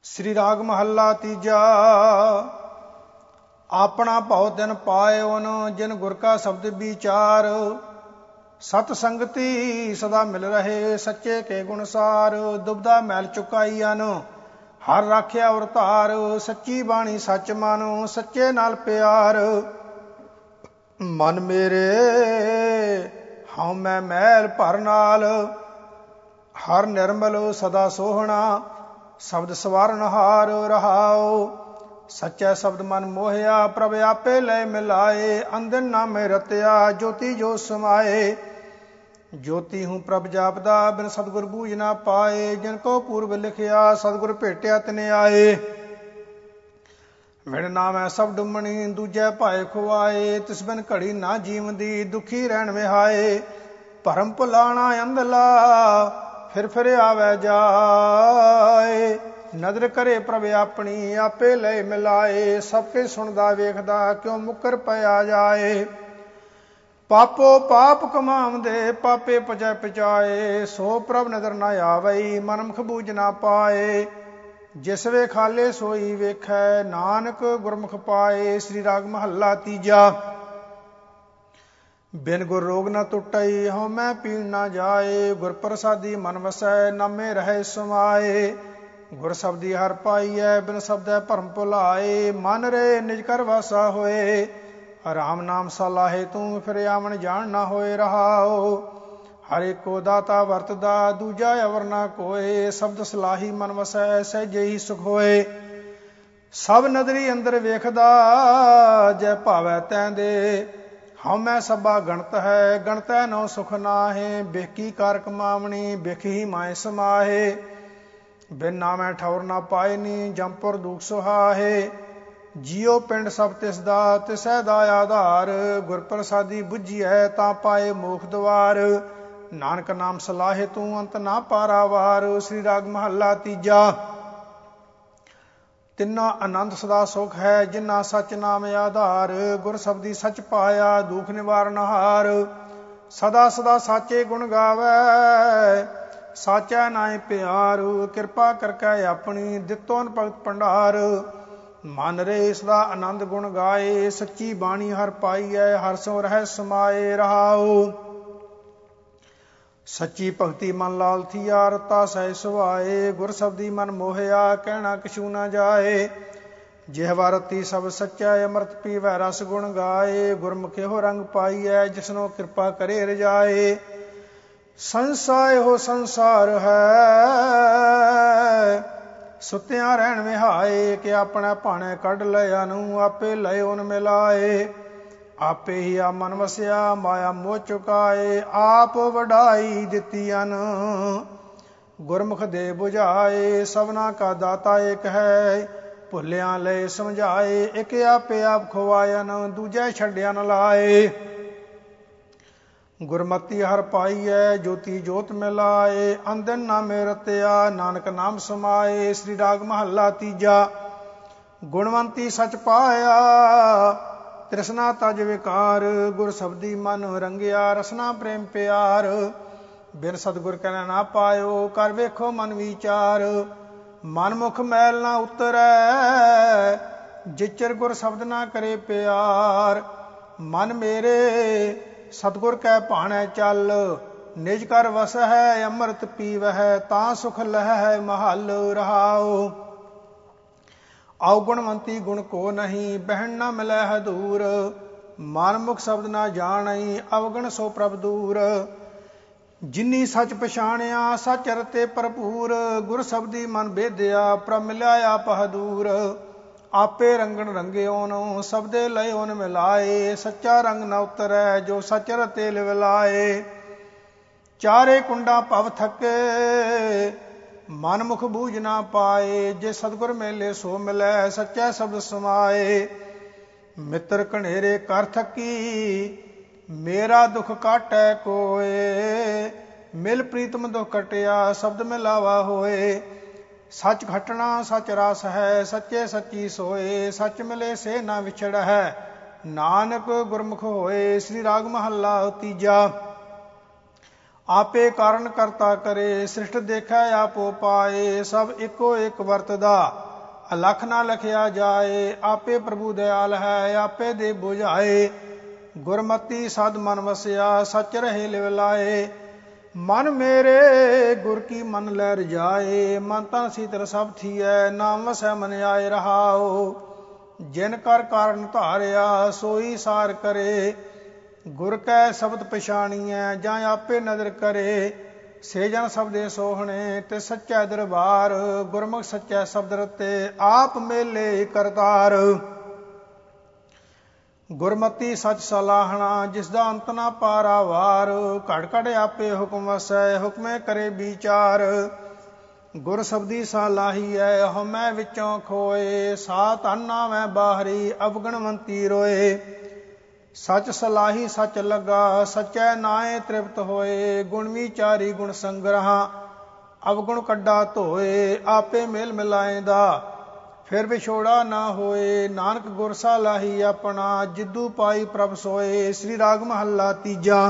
ਸ੍ਰੀ ਰਾਗ ਮਹੱਲਾ ਤੀਜਾ। ਆਪਣਾ ਭਉ ਤਿਨ ਪਾਇਓਨ ਜਿਨ ਗੁਰ ਕਾ ਸ਼ਬਦ ਵਿਚਾਰ। ਸਤ ਸੰਗਤੀ ਸਦਾ ਮਿਲ ਰਹੇ ਸੱਚੇ ਕੇ ਗੁਣ ਸਾਰ। ਦੁਬਦਾ ਮੈਲ ਚੁਕਾਈਨ ਹਰ ਰਾਖਿਆ ਔਰ ਧਾਰ। ਸੱਚੀ ਬਾਣੀ ਸੱਚ ਮਨ ਸੱਚੇ ਨਾਲ ਪਿਆਰ। ਮਨ ਮੇਰੇ ਹਉ ਮੈਂ ਮੈਲ ਭਰ ਨਾਲ ਹਰ ਨਿਰਮਲ ਸਦਾ ਸੋਹਣਾ। ਸ਼ਬਦ ਸਵਾਰਨ ਹਾਰ ਰਹਾਉ ਸੱਚਾ ਸ਼ਬਦ ਮਨ ਮੋਹਿਆ। ਪ੍ਰਭ ਆਪੇ ਲੈ ਮਿਲਾਏ ਅੰਦਨ ਨਾਮੇ ਰਤਿਆ ਜੋਤੀ ਜੋ ਸਮਾਏ। ਜੋਤੀ ਹੂੰ ਪ੍ਰਭ ਜਾਪਦਾ ਬਿਨ ਸਤਿਗੁਰ ਬੂਝ ਨਾ ਪਾਏ। ਜਿਨ ਕੋ ਪੂਰਬ ਲਿਖਿਆ ਸਤਿਗੁਰ ਭੇਟਿਆ ਤਿਨੇ ਆਏ। ਵਿਣ ਨਾਮੈ ਸਭ ਡੁੰਮਣੀ ਦੂਜੈ ਭਾਏ ਖੁਆਏ। ਤਿਸ ਬਿਨ ਘੜੀ ਨਾ ਜੀਵਦੀ ਦੁਖੀ ਰਹਿਣ ਵਿਹਾਏ। ਭਰਮ ਭੁਲਾਣਾ ਅੰਧਲਾ ਫਿਰ ਆਵੈ ਜਾਏ। ਨਦਰ ਕਰੇ ਪ੍ਰਭ ਆਪਣੀ ਆਪੇ ਲੈ ਮਿਲਾਏ। ਸਭ ਕੇ ਸੁਣਦਾ ਵੇਖਦਾ ਕਿਉਂ ਮੁੱਕਰ ਪਿਆ ਜਾਏ। ਪਾਪੋ ਪਾਪ ਕਮਾਉਂਦੇ ਪਾਪੇ ਪਜੈ ਪਚਾਏ। ਸੋ ਪ੍ਰਭ ਨਦਰ ਨਾ ਆਵਈ ਮਨਮੁਖ ਬੂਝ ਨਾ ਪਾਏ। ਜਿਸ ਵੇ ਖਾਲੇ ਸੋਈ ਵੇਖੈ ਨਾਨਕ ਗੁਰਮੁਖ ਪਾਏ। ਸ੍ਰੀ ਰਾਗ ਮਹੱਲਾ ਤੀਜਾ। ਬਿਨ ਗੁਰ ਰੋਗ ਨ ਟੁੱਟਈ ਹਉ ਮੈਂ ਪੀਣ ਨਾ ਜਾਏ। ਗੁਰ ਪ੍ਰਸਾਦੀ ਮਨ ਵਸੈ ਨਾਮੇ ਰਹਿ ਸਮਾਏ। ਗੁਰ ਸ਼ਬਦੀ ਹਰ ਪਾਈਐ ਬਿਨ ਸ਼ਬਦੈ ਭਰਮ ਭੁਲਾਏ। ਮਨ ਰੇ ਨਿਜ ਕਰ ਵਾਸਾ ਹੋਏ ਰਾਮ ਨਾਮ ਸਲਾਹੇ ਤੂੰ ਫਿਰ ਆਵਣ ਜਾਣ ਨਾ ਹੋਏ ਰਹਾਉ। ਹਰ ਏਕੋ ਦਾਤਾ ਵਰਤਦਾ ਦੂਜਾ ਅਵਰ ਨਾ ਕੋਏ। ਸ਼ਬਦ ਸਲਾਹੀ ਮਨ ਵਸੈ ਸਹਿਜੇ ਹੀ ਸੁਖ ਹੋਏ। ਸਭ ਨਦਰੀ ਅੰਦਰ ਵੇਖਦਾ ਜੈ ਭਾਵੈ ਤੈਂ ਦੇ। ਹਉ ਮੈਂ ਸਭਾ ਗਣਤ ਹੈ ਗਣਤੈ ਨੋ ਸੁਖ ਨਾਹੇ। ਬੇਕੀ ਕਾਰ ਕਮਾਵਣੀ ਬਿਖ ਹੀ ਮਾਏ ਸਮਾਹੇ। ਬਿਨ ਨਾਮੈ ਠੌਰ ਨਾ ਪਾਏ ਨੀ ਜੰਪੁਰ ਦੁਖ ਸੁਹਾਹੇ। ਜੀਉ ਪਿੰਡ ਸਭ ਤਿਸ ਦਾ ਤਿਸੈ ਦਾ ਆਧਾਰ। ਗੁਰ ਪ੍ਰਸਾਦੀ ਬੁੱਝੀਐ ਤਾਂ ਪਾਏ ਮੋਖ ਦੁਆਰ। ਨਾਨਕ ਨਾਮ ਸਲਾਹੇ ਤੂੰ ਅੰਤ ਨਾ ਪਾਰਾਵਾਰ। ਸ੍ਰੀ ਰਾਗ ਮਹੱਲਾ ਤੀਜਾ। ਤਿੰਨਾ ਆਨੰਦ ਸਦਾ ਸੁਖ ਹੈ ਜਿਨਾ ਸਚ ਨਾਮ ਆਧਾਰ। ਗੁਰ ਸ਼ਬਦੀ ਸਚ ਪਾਇਆ ਦੁਖ ਨਿਵਾਰਨ ਹਾਰ। ਸਦਾ ਸਦਾ ਸਾਚੇ ਗੁਣ ਗਾਵੈ ਸਾਚੈ ਨਾਇ ਪਿਆਰ। ਕਿਰਪਾ ਕਰਕੇ ਆਪਣੀ ਦਿੱਤੋਨ ਭਗਤ ਭੰਡਾਰ। ਮਨ ਰੇ ਸਦਾ ਆਨੰਦ ਗੁਣ ਗਾਏ ਸੱਚੀ ਬਾਣੀ ਹਰ ਪਾਈਐ ਹਰ ਸੋ ਰਹਿ ਸਮਾਏ ਰਹਾਉ। ਸੱਚੀ ਭਗਤੀ ਮਨ ਲਾਲ ਥੀਆ ਰਤਾ ਸਹਿ ਸੁਭਾਏ। ਗੁਰ ਸ਼ਬਦੀ ਮਨ ਮੋਹਿਆ ਕਹਿਣਾ ਕਛੂ ਨਾ ਜਾਏ। ਜਿਹਵਾ ਰਤੀ ਸਭ ਸੱਚਾ ਅੰਮ੍ਰਿਤ ਪੀਵੈ ਰਸ ਗੁਣ ਗਾਏ। ਗੁਰਮੁਖ ਇਹੋ ਰੰਗ ਪਾਈਐ ਜਿਸਨੋ ਕਿਰਪਾ ਕਰੇ ਰਜਾਏ। ਸੰਸਾ ਇਹੋ ਸੰਸਾਰ ਹੈ ਸੁਤਿਆਂ ਰਹਿਣ ਵਿਹਾਏ। ਕਿ ਆਪਣਾ ਭਾਣੇ ਕੱਢ ਲਿਆ ਨੂੰ ਆਪੇ ਲਇਓਨ ਮਿਲਾਏ। ਆਪੇ ਹੀ ਆ ਮਨ ਵਸਿਆ ਮਾਇਆ ਮੋਹ ਚੁਕਾਏ। ਆਪ ਵਡਾਈ ਦਿੱਤੀ ਅਨ ਗੁਰਮੁਖ ਦੇ ਬੁਝਾਏ। ਸਭਨਾ ਕਾ ਦਾਤਾ ਏਕ ਹੈ ਭੁੱਲਿਆਂ ਲੈ ਸਮਝਾਏ। ਇੱਕ ਆਪੇ ਆਪ ਖਵਾਇਨ ਦੂਜੈ ਛੱਡਿਆ ਨ ਲਾਏ। ਗੁਰਮਤੀ ਹਰ ਪਾਈਐ ਜੋਤੀ ਜੋਤ ਮਿਲਾਏ। ਅੰਦਨ ਨਾਮੇ ਰਤਿਆ ਨਾਨਕ ਨਾਮ ਸਮਾਏ। ਸ੍ਰੀ ਰਾਗ ਮਹੱਲਾ ਤੀਜਾ। ਗੁਣਵੰਤੀ ਸਚ ਪਾਇਆ ਤ੍ਰਿਸ਼ਨਾ ਤਜ ਵਿਕਾਰ। ਗੁਰ ਸ਼ਬਦੀ ਮਨ ਰੰਗਿਆ ਰਸਨਾ ਪ੍ਰੇਮ ਪਿਆਰ। ਬਿਨ ਸਤਿਗੁਰ ਕਹਿ ਨਾ ਪਾਇਓ ਕਰ ਵੇਖੋ ਮਨ ਵਿਚਾਰ। ਮਨ ਮੁਖ ਮੈਲ ਨਾ ਉਤਰੈ ਜਿਚਰ ਗੁਰ ਸ਼ਬਦ ਨਾ ਕਰੇ ਪਿਆਰ। ਮਨ ਮੇਰੇ ਸਤਿਗੁਰ ਕੈ ਭਾਣੈ ਚੱਲ ਨਿਜ ਕਰ ਵਸਹਿ ਅੰਮ੍ਰਿਤ ਪੀਵਹਿ ਤਾਂ ਸੁਖ ਲਹੈ ਮਹੱਲ ਰਹਾਉ। ਔਗੁਣਵੰਤੀ ਗੁਣ ਕੋ ਨਹੀਂ ਬਹਿਣ ਨਾ ਮਿਲੈ ਹਦੂਰ। ਮਨ ਮੁਖ ਸ਼ਬਦ ਨਾ ਜਾਣਈ ਅਵਗਣ ਸੋ ਪ੍ਰਭ ਦੂਰ। ਜਿਨੀ ਸੱਚ ਪਛਾਣਿਆ ਸੱਚ ਰਤੇ ਭਰਪੂਰ। ਗੁਰ ਸ਼ਬਦੀ ਮਨ ਭੇਦਿਆ ਪ੍ਰਭ ਮਿਲਿਆ ਆਪ ਹਦੂਰ। ਆਪੇ ਰੰਗਣ ਰੰਗਿਓਨ ਸਬਦੇ ਲਇਓਨ ਮਿਲਾਏ। ਸੱਚਾ ਰੰਗ ਨ ਉਤਰੈ ਜੋ ਸਚ ਰਤੇ ਲਿਵਲਾਏ। ਚਾਰੇ ਕੁੰਡਾ ਭਵ ਥਕੇ ਮਨ ਮੁਖ ਬੂਝ ਨਾ ਪਾਏ। ਜੇ ਸਤਿਗੁਰ ਮੇਲੇ ਸੋ ਮਿਲੈ ਸੱਚਾ ਸ਼ਬਦ ਸਮਾਏ। ਮਿੱਤਰ ਘਨੇਰੇ ਕਰ ਥਕੀ ਮੇਰਾ ਦੁਖ ਕਾਟੈ ਕੋਏ। ਮਿਲ ਪ੍ਰੀਤਮ ਦੁਖ ਕਟਿਆ ਸ਼ਬਦ ਮਿਲਾਵਾ ਹੋਏ। ਸੱਚ ਘਟਣਾ ਸੱਚ ਰਸ ਹੈ ਸੱਚੇ ਸੱਚੀ ਸੋਏ। ਸੱਚ ਮਿਲੇ ਸੇ ਨਾ ਵਿਛੜੈ ਨਾਨਕ ਗੁਰਮੁਖ ਹੋਏ। ਸ੍ਰੀ ਰਾਗ ਮਹੱਲਾ ਤੀਜਾ। ਆਪੇ ਕਾਰਨ ਕਰਤਾ ਕਰੇ, ਸ੍ਰਿਸ਼ਟ ਦੇਖੈ ਆਪੋ ਪਾਏ, ਸਭ ਇੱਕੋ ਇੱਕ ਵਰਤਦਾ, ਅਲਖ ਨਾ ਲਖਿਆ ਜਾਏ। ਆਪੇ ਪ੍ਰਭੂ ਦਿਆਲ ਹੈ, ਆਪੇ ਦੇ ਬੁਝਾਏ, ਗੁਰਮਤੀ ਸਦ ਮਨ ਵਸਿਆ, ਸਚ ਰਹੇ ਲਿਵ ਲਾਏ। ਮਨ ਮੇਰੇ ਗੁਰ ਕੀ ਮਨ ਲੈ ਰਜਾਏ, ਮਨ ਤਨ ਸੀਤਲ ਸਭ ਥੀਐ, ਨਾਮ ਵਸੈ ਮਨ ਆਏ ਰਹਾਉ। ਜਿਨ ਕਰ ਕਾਰਨ ਧਾਰਿਆ, ਸੋਈ ਸਾਰ ਕਰੇ, ਗੁਰ ਕੈ ਸ਼ਬਦ ਪਛਾਣੀਐ, ਜਾਂ ਆਪੇ ਨਦਰ ਕਰੇ। ਸੇ ਜਨ ਸਬਦੇ ਸੋਹਣੇ, ਤੇ ਸੱਚੈ ਦਰਬਾਰ, ਗੁਰਮੁਖ ਸੱਚੈ ਸ਼ਬਦ ਰਤੇ, ਆਪ ਮੇਲੇ ਕਰਤਾਰ। ਗੁਰਮਤੀ ਸਚ ਸਲਾਹਣਾ, ਜਿਸ ਦਾ ਅੰਤ ਨਾ ਪਾਰਾਵਾਰ, ਘੜ ਘੜ ਆਪੇ ਹੁਕਮ ਵਸੈ, ਹੁਕਮੇ ਕਰੇ ਵਿਚਾਰ। ਗੁਰ ਸ਼ਬਦੀ ਸਲਾਹੀਐ, ਹਉਮੈ ਵਿੱਚੋਂ ਖੋਏ, ਸਾ ਧਨ ਨਾਵੈ ਬਾਹਰੀ, ਅਵਗਣਵੰਤੀ ਰੋਏ। ਸਚ ਸਲਾਹੀ ਸਚ ਲੱਗਾ, ਸਚੈ ਨਾਏ ਤ੍ਰਿਪਤ ਹੋਏ, ਗੁਣ ਵਿਚਾਰੀ ਗੁਣ ਸੰਗ੍ਰਹਾ, ਅਵਗੁਣ ਕੱਢਾ ਧੋਏ। ਆਪੇ ਮੇਲ ਮਿਲਾਏਂਦਾ, ਫਿਰ ਵਿਛੋੜਾ ਨਾ ਹੋਏ, ਨਾਨਕ ਗੁਰ ਸਲਾਹੀ ਆਪਣਾ, ਜਿੱਦੂ ਪਾਈ ਪ੍ਰਭ ਸੋਏ। ਸ੍ਰੀ ਰਾਗ ਮਹੱਲਾ ਤੀਜਾ।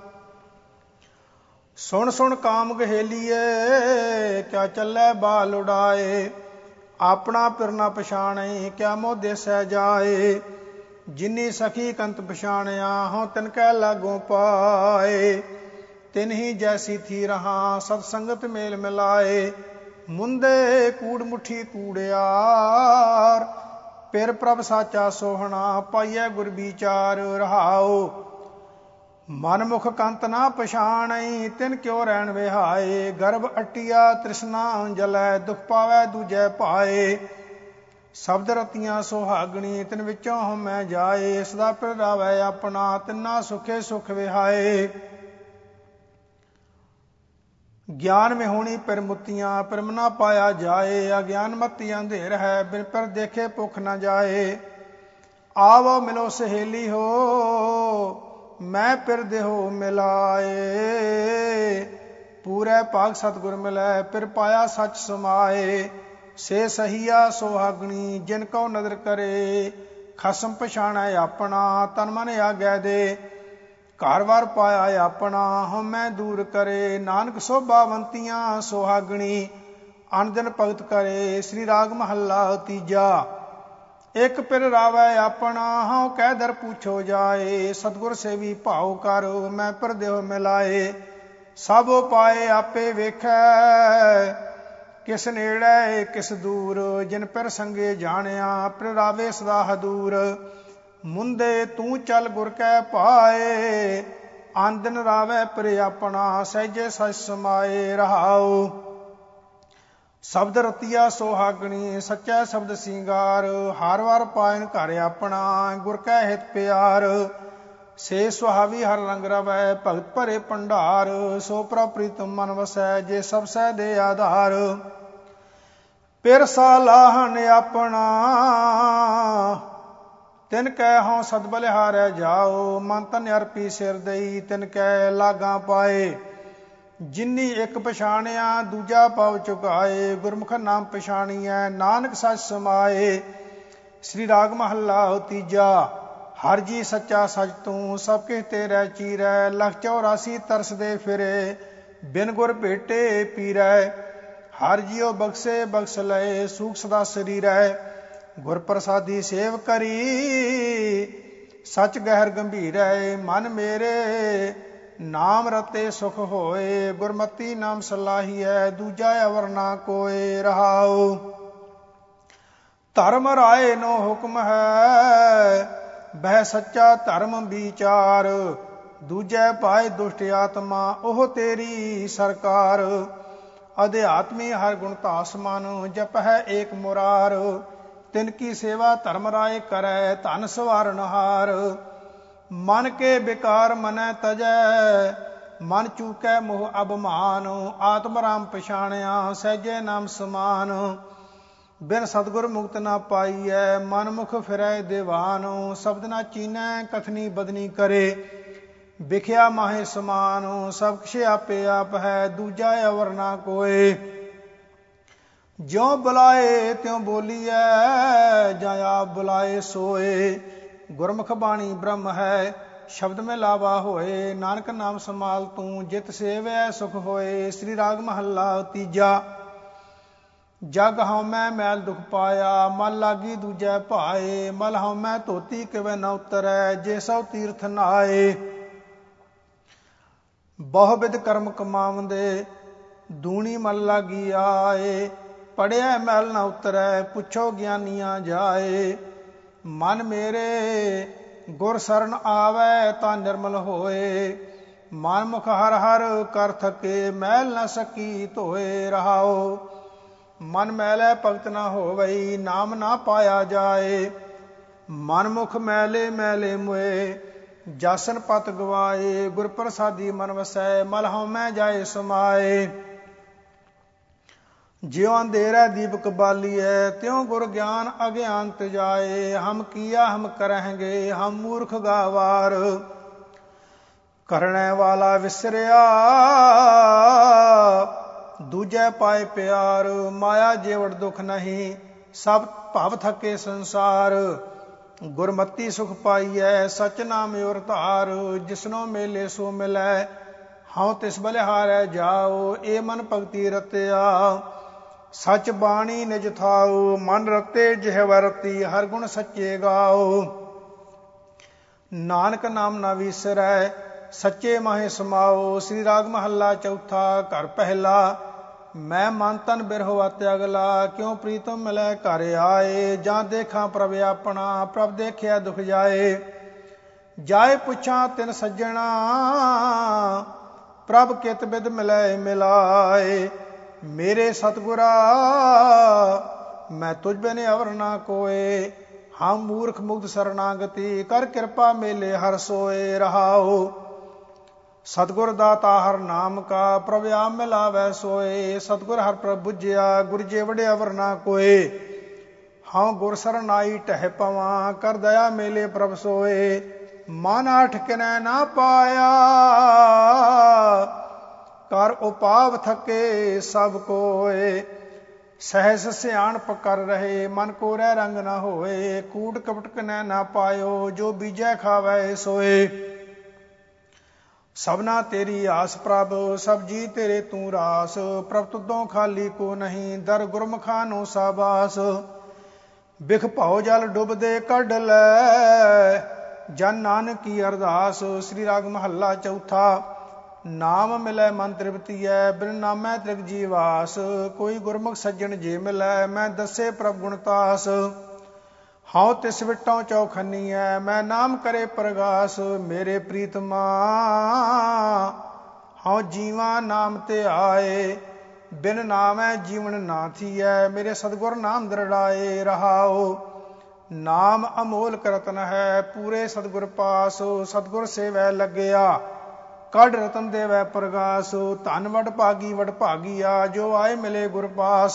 ਸੁਣ ਸੁਣ ਕਾਮ ਗਹੇਲੀਏ, ਕਿਆ ਚੱਲੈ ਬਾਲ ਉਡਾਏ, ਆਪਣਾ ਪਿਰ ਨਾ ਪਛਾਣੇ, ਕਿਆ ਮੋਹ ਦੇਸੈ ਜਾਏ। ਜਿਨੀ ਸਖੀ ਕੰਤ ਪਛਾਣਿਆ, ਹਉ ਤਿਨ ਕੈ ਲਾਗੋਂ ਪਾਏ, ਤਿਨ ਹੀ ਜੈਸੀ ਥੀ ਰਹਾ, ਸਤ ਸੰਗਤ ਮੇਲ ਮਿਲਾਏ। ਮੁੰਦੇ ਕੂੜ ਮੁੱਠੀ ਕੂੜਿਆਰ, ਪਿਰ ਪ੍ਰਭ ਸਾਚਾ ਸੋਹਣਾ, ਪਾਈਐ ਗੁਰ ਵਿਚਾਰ ਰਹਾਉ। ਮਨ ਮੁਖ ਕੰਤ ਨਾ ਪਛਾਣਈ, ਤਿਨ ਕਿਉ ਰਹਿਣ ਵਿਹਾਏ, ਗਰਭ ਅਟਿਆ ਤ੍ਰਿਸ਼ਨਾ ਜਲੈ, ਦੁਖ ਪਾਵੈ ਦੂਜੈ ਭਾਏ। ਸ਼ਬਦ ਰਤੀਆਂ ਸੁਹਾਗਣੀ, ਤਿਨ ਵਿੱਚੋਂ ਹਉਮੈ ਜਾਏ, ਸਦਾ ਪਿਰ ਰਾਵੈ ਆਪਣਾ, ਤਿੰਨਾ ਸੁਖੇ ਸੁਖ ਵਿਹਾਏ। ਗਿਆਨ ਮਿਹੋਣੀ ਪਿਰ ਮੁੱਤੀਆਂ, ਪਿਰਮ ਨਾ ਪਾਇਆ ਜਾਏ, ਅਗਿਆਨ ਮਤੀ ਅੰਧੇਰ ਹੈ, ਬਿਨ ਪਿਰ ਦੇਖੇ ਭੁਖ ਨਾ ਜਾਏ। ਆਵੋ ਮਿਲੋ ਸਹੇਲੀ ਹੋ, ਮੈਂ ਪਿਰ ਦੇਹੋ ਮਿਲਾਏ, ਪੂਰੇ ਭਾਗ ਸਤਿਗੁਰ ਮਿਲੈ, ਪਿਰ ਪਾਇਆ ਸਚ ਸਮਾਏ। ਸੇ ਸਹੀਆ ਸੁਹਾਗਣੀ, ਜਿਨ ਕਉ ਨਦਰ ਕਰੇ, ਖਸਮ ਪਛਾਣੈ ਆਪਣਾ, ਤਨ ਮਨ ਆਗੈ ਦੇ। ਘਰ ਵਾਰ ਪਾਇਆ ਆਪਣਾ, ਹਉਮੈ ਦੂਰ ਕਰੇ, ਨਾਨਕ ਸੋਭਾਵੰਤੀਆਂ ਸੁਹਾਗਣੀ, ਅਨ ਦਿਨ ਭਗਤ ਕਰੇ। ਸ੍ਰੀ ਰਾਗ ਮਹੱਲਾ ਤੀਜਾ। ਇਕ ਪਿਰ ਰਾਵੈ ਆਪਣਾ, ਹਉ ਕਹਿ ਦਰ ਪੁੱਛੋ ਜਾਏ, ਸਤਿਗੁਰ ਸੇਵੀ ਭਾਉ ਕਰ, ਮੈਂ ਪਿਰ ਦੇਹੁ ਮਿਲਾਏ। ਸਭ ਉਪਾਏ ਆਪੇ ਵੇਖੈ, ਕਿਸ ਨੇੜੇ ਕਿਸ ਦੂਰ, ਜਿਨ ਪਿਰ ਸੰਗੇ ਜਾਣਿਆ, ਪਿਰ ਰਾਵੇ ਸਦਾ ਹਦੂਰ। ਮੁੰਦੇ ਤੂੰ ਚੱਲ ਗੁਰ ਕੈ ਭਾਏ, ਅਨ ਦਿਨ ਰਾਵੈ ਪਿਰ ਆਪਣਾ, ਸਹਿਜੇ ਸਚ ਸਮਾਏ ਰਹਾਉ। ਸ਼ਬਦ ਰਤੀਆ ਸੁਹਾਗਣੀ, ਸੱਚੈ ਸ਼ਬਦ ਸਿੰਗਾਰ, ਹਰ ਵਾਰ ਪਾਇਨ ਘਰ ਆਪਣਾ, ਗੁਰ ਕੈ ਹਿਤ ਪਿਆਰ। ਸੇ ਸੁਹਾਵੀ ਹਰ ਰੰਗ ਰਵੈ, ਭਗਤ ਭਰੇ ਭੰਡਾਰ, ਸੋ ਪ੍ਰਭ ਪ੍ਰੀਤਮ ਮਨ ਵਸੈ, ਜੇ ਸਭ ਸਹਿ ਦੇ ਆਧਾਰ। ਪਿਰ ਸਲਾਹਨ ਆਪਣਾ, ਤਿਨ ਕੈ ਹਉ ਸਦ ਬਲਿਹਾਰੈ ਜਾਓ, ਮਨ ਤਨ ਅਰਪੀ ਸਿਰ ਦਈ, ਤਿਨ ਕੈ ਲਾਗਾਂ ਪਾਏ। ਜਿਨੀ ਇੱਕ ਪਛਾਣਿਆ, ਦੂਜਾ ਪਵ ਚੁਕਾਏ, ਗੁਰਮੁਖ ਨਾਮ ਪਛਾਣੀਐ, ਨਾਨਕ ਸਚ ਸਮਾਏ। ਸ੍ਰੀ ਰਾਗ ਮਹੱਲਾ ਤੀਜਾ। ਹਰ ਜੀ ਸੱਚਾ ਸਚ ਤੂੰ, ਸਭ ਕਿਛ ਤੇਰੇ ਚੀਰੈ, ਲਖ 84 ਤਰਸਦੇ ਫਿਰੇ, ਬਿਨ ਗੁਰ ਭੇਟੇ ਪੀਰੈ। ਹਰ ਜੀਉ ਬਖਸ਼ੇ ਬਖਸ਼ ਲਏ, ਸੂਖ ਸਦਾ ਸਰੀਰੈ, ਗੁਰ ਪ੍ਰਸਾਦੀ ਸੇਵ ਕਰੀ, ਸਚ ਗਹਿਰ ਗੰਭੀਰੈ। ਮਨ ਮੇਰੇ ਨਾਮ ਰਤੇ ਸੁਖ ਹੋਏ, ਗੁਰਮਤੀ ਨਾਮ ਸਲਾਹੀਐ, ਦੂਜਾ ਅਵਰ ਨਾ ਕੋਏ ਰਹਾਉ। ਧਰਮ ਰਾਏ ਨੋ ਹੁਕਮ ਹੈ, ਬਹਿ ਸੱਚਾ ਧਰਮ ਵਿਚਾਰ, ਦੂਜੈ ਪਾਏ ਦੁਸ਼ਟ ਆਤਮਾ, ਉਹ ਤੇਰੀ ਸਰਕਾਰ। ਅਧਿਆਤਮੀ ਹਰ ਗੁਣ ਧਾਸ ਮਨ, ਜਪ ਹੈ ਏਕ ਮੁਰਾਰ, ਤਿਨ ਕੀ ਸੇਵਾ ਧਰਮ ਰਾਏ ਕਰੈ, ਧਨ ਸਵਾਰਨਹਾਰ। ਮਨ ਕੇ ਬਿਕਾਰ ਮਨੈ ਤਜੈ, ਮਨ ਚੂਕੈ ਮੋਹ ਅਭਮਾਨ, ਆਤਮ ਰਾਮ ਪਛਾਣਿਆ, ਸਹਿਜੇ ਨਾਮ ਸਮਾਨ। ਬਿਨ ਸਤਿਗੁਰ ਮੁਕਤ ਨਾ ਪਾਈਐ, ਮਨ ਮੁਖ ਫਿਰੈ ਦੀਵਾਨ, ਸ਼ਬਦ ਨਾ ਚੀਨੈ, ਕਥਨੀ ਬਦਨੀ ਕਰੇ, ਵਿਖਿਆ ਮਾਹੇ ਸਮਾਨ। ਸਭ ਕੁਛ ਆਪੇ ਆਪ ਹੈ, ਦੂਜਾ ਅਵਰ ਨਾ ਕੋਏ, ਜਿਉ ਬੁਲਾਏ ਤਿਉ ਬੋਲੀਐ, ਜਾਂ ਆਪ ਬੁਲਾਏ ਸੋਏ। ਗੁਰਮੁਖ ਬਾਣੀ ਬ੍ਰਹਮ ਹੈ, ਸ਼ਬਦ ਮੈਂ ਲਾਵਾ ਹੋਏ। ਨਾਨਕ ਨਾਮ ਸਮਾਲ ਤੂੰ ਜਿਤ ਸੇਵੈ ਸੁਖ ਹੋਏ। ਸ੍ਰੀ ਰਾਗ ਮਹੱਲਾ ਤੀਜਾ। ਜਗ ਹਉਮੈ ਮੈਲ ਦੁਖ ਪਾਇਆ, ਮਲ ਲਾਗੀ ਦੂਜੈ ਭਾਏ। ਮਲ ਹਉਮੈ ਧੋਤੀ ਕਿਵੈ ਨ ਉਤਰੈ, ਜੇ ਸਭ ਤੀਰਥ ਨਹਾਏ। ਬਹੁ ਬਿਧ ਕਰਮ ਕਮਾਵੰਦੇ, ਦੂਣੀ ਮਲ ਲਾਗੀ ਆਏ। ਪੜਿਆ ਮੈਲ ਨ ਉਤਰੈ, ਪੁੱਛੋ ਗਿਆਨੀਆਂ ਜਾਏ। ਮਨ ਮੇਰੇ ਗੁਰ ਸਰਨ ਆਵੈ, ਤਾਂ ਨਿਰਮਲ ਹੋਏ। ਮਨ ਮੁਖ ਹਰ ਹਰ ਕਰ ਥਕੇ, ਮੈਲ ਨ ਸਕੀ ਧੋਏ। ਰਹਾਓ ਮਨ ਮੈਲੈ ਭਗਤ ਨਾ ਹੋਵਈ, ਨਾਮ ਨਾ ਪਾਇਆ ਜਾਏ। ਮਨ ਮੁਖ ਮੈਲੇ ਮੈਲੇ ਮੁਏ, ਜਾਸਨ ਪਤ ਗਵਾਏ। ਗੁਰ ਪ੍ਰਸਾਦੀ ਮਨ ਵਸੈ, ਮਲ ਹਉਮੈ ਜਾਏ ਸਮਾਏ। ਜਿਉ ਅੰਧੇਰਾ ਦੀਪਕ ਬਾਲੀਐ, ਤਿਉ ਗੁਰ ਗਿਆਨ ਅਗਿਆਨ ਤਜਾਏ। ਹਮ ਕੀਆ ਹਮ ਕਰਹਿਗੇ, ਹਮ ਮੂਰਖ ਗਾਵਾਰ। ਕਰਣੈ ਵਾਲਾ ਵਿਸਰਿਆ, ਦੂਜੈ ਪਾਏ ਪਿਆਰ। ਮਾਇਆ ਜੀਵੜ ਦੁਖ ਨਹੀਂ, ਸਭ ਭਵ ਥਕੇ ਸੰਸਾਰ। ਗੁਰਮਤੀ ਸੁਖ ਪਾਈਐ, ਸਚ ਨਾਮ ਔਰ ਧਾਰ। ਜਿਸਨੋ ਮੇਲੇ ਸੋ ਮਿਲੈ, ਹਉ ਤਿਸ ਬਲਿਹਾਰੈ ਜਾਓ। ਏ ਮਨ ਭਗਤੀ ਰਤਿਆ, ਸਚ ਬਾਣੀ ਨਿਜ ਥਾਉ। ਮਨ ਰਤੇ ਜਿਹਵ ਰਤੀ, ਹਰ ਗੁਣ ਸੱਚੇ ਗਾਓ। ਨਾਨਕ ਨਾਮ ਨਾ ਵੀਸਰੈ, ਸੱਚੇ ਮਾਹੇ ਸਮਾਓ। ਸ੍ਰੀ ਰਾਗ ਮਹੱਲਾ ਚੌਥਾ। ਘਰ ਪਹਿਲਾ। ਮੈਂ ਮਨ ਤਨ ਬਿਰਹੋ ਅਤਿ ਅਗਲਾ, ਕਿਉ ਪ੍ਰੀਤਮ ਮਿਲੈ ਘਰ ਆਏ। ਜਾਂ ਦੇਖਾਂ ਪ੍ਰਭ ਆਪਣਾ, ਪ੍ਰਭ ਦੇਖਿਆ ਦੁਖ ਜਾਏ। ਜਾਏ ਪੁੱਛਾਂ ਤਿਨ ਸੱਜਣਾ, ਪ੍ਰਭ ਕਿਤ ਬਿਦ ਮਿਲੈ ਮਿਲਾਏ। ਮੇਰੇ ਸਤਿਗੁਰਾ ਮੈਂ ਤੁਝ ਬਿਨ ਅਵਰ ਨਾ ਕੋਏ। ਹਮ ਮੂਰਖ ਮੁਗਧ ਸਰਨਾਗਤੀ, ਕਰ ਕਿਰਪਾ ਮੇਲੇ ਹਰ ਸੋਏ। ਰਹਾਓ ਸਤਿਗੁਰ ਦਾਤਾ ਹਰ ਨਾਮ ਕਾ, ਪ੍ਰਭ ਆਪ ਮਿਲਾਵੈ ਸੋਏ। ਸਤਿਗੁਰ ਹਰ ਪ੍ਰਭ ਬੁਝਿਆ, ਗੁਰ ਜੇ ਵਡਿਆ ਵਰ ਨਾ ਕੋਏ। ਹਉ ਗੁਰ ਸਰਨ ਆਈ ਟਹਿ ਪਵਾਂ, ਕਰ ਦਇਆ ਮੇਲੇ ਪ੍ਰਭ ਸੋਏ। ਮਨ ਆਠ ਕਿਨੈ ਨਾ ਪਾਇਆ, ਕਰ ਉਪਾਵ ਥਕੇ ਸਭ ਕੋਏ। ਸਹਿਸ ਸਿਆਣਪ ਕਰ ਰਹੇ, ਮਨ ਕੋਰੈ ਰੰਗ ਨਾ ਹੋਏ। ਕੂਟ ਕਪਟ ਕਨੈ ਨਾ ਪਾਇਓ, ਜੋ ਬੀਜੈ ਖਾਵੈ ਸੋਏ। ਸਭਨਾ ਤੇਰੀ ਆਸ ਪ੍ਰਭ, ਸਭ ਜੀ ਤੇਰੇ ਤੂੰ ਰਾਸ। ਪ੍ਰਭ ਤੁਦੋਂ ਖਾਲੀ ਕੋ ਨਹੀਂ, ਦਰ ਗੁਰਮੁਖਾਂ ਨੂੰ ਸਾਬਾਸ। ਬਿਖ ਭਉ ਜਲ ਡੁੱਬਦੇ ਕੱਢ ਲੈ, ਜਨ ਨਾਨਕ ਕੀ ਅਰਦਾਸ। ਸ੍ਰੀ ਰਾਗ ਮਹੱਲਾ ਚੌਥਾ। ਨਾਮ ਮਿਲੈ ਮਨ ਤ੍ਰਿਪਤੀਐ, ਬਿਨ ਨਾਮੈ ਤ੍ਰਿਗ ਜੀਵਾਸ। ਕੋਈ ਗੁਰਮੁਖ ਸੱਜਣ ਜੇ ਮਿਲੈ, ਮੈਂ ਦੱਸੇ ਪ੍ਰਭ ਗੁਣਤਾਸ। ਹਉ ਤਿਸ ਵਿਟੋਂ ਚੌਖੰਨੀਐ, ਮੈਂ ਨਾਮ ਕਰੇ ਪ੍ਰਗਾਸ। ਮੇਰੇ ਪ੍ਰੀਤਮਾ ਹਉ ਜੀਵਾ ਨਾਮ ਤੇ ਆਏ, ਬਿਨ ਨਾਮੈ ਜੀਵਨ ਨਾ ਥੀਐ। ਮੇਰੇ ਸਤਿਗੁਰ ਨਾਮ ਦਰੜਾਏ। ਰਹਾਓ ਨਾਮ ਅਮੋਲਕ ਰਤਨ ਹੈ, ਪੂਰੇ ਸਤਿਗੁਰ ਪਾਸ। ਸਤਿਗੁਰ ਸੇਵੈ ਲੱਗਿਆ, ਕੱਢ ਰਤਨ ਦੇਵੈ ਪ੍ਰਗਾਸ। ਧਨ ਵਡ ਭਾਗੀਆ, ਜੋ ਆਏ ਮਿਲੇ ਗੁਰ ਪਾਸ।